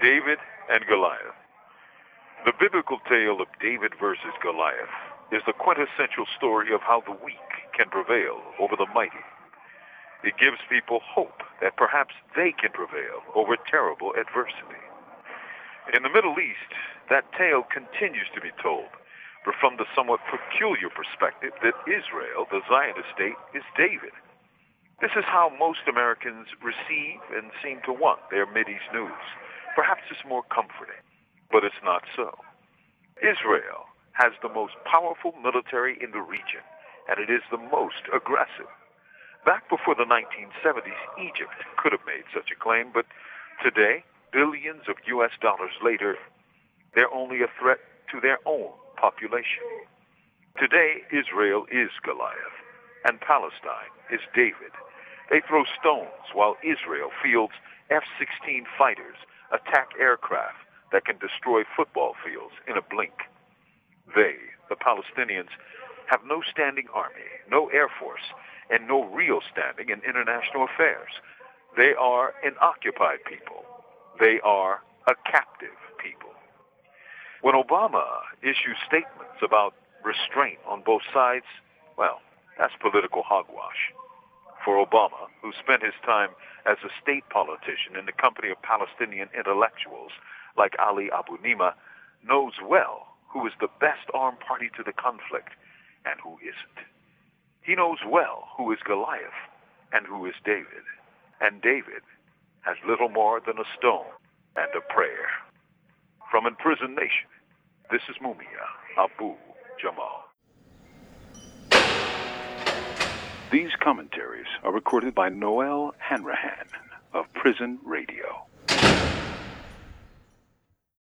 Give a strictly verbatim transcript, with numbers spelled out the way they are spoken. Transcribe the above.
David and Goliath. The biblical tale of David versus Goliath is the quintessential story of how the weak can prevail over the mighty. It gives people hope that perhaps they can prevail over terrible adversity. In the Middle East, that tale continues to be told, but from the somewhat peculiar perspective that Israel, the Zionist state, is David. This is how most Americans receive and seem to want their Mideast news. Perhaps it's more comforting, but it's not so. Israel has the most powerful military in the region, and it is the most aggressive. Back before the nineteen seventies, Egypt could have made such a claim, but today, billions of U S dollars later, they're only a threat to their own population. Today, Israel is Goliath, and Palestine is David. They throw stones while Israel fields F sixteen fighters, attack aircraft that can destroy football fields in a blink. They, the Palestinians, have no standing army, no air force, and no real standing in international affairs. They are an occupied people. They are a captive people. When Obama issues statements about restraint on both sides, well, that's political hogwash. For Obama, who spent his time as a state politician in the company of Palestinian intellectuals like Ali Abu Nima, knows well who is the best armed party to the conflict and who isn't. He knows well who is Goliath and who is David. And David has little more than a stone and a prayer. From Imprisoned Nation, this is Mumia Abu Jamal. These commentaries are recorded by Noel Hanrahan of Prison Radio.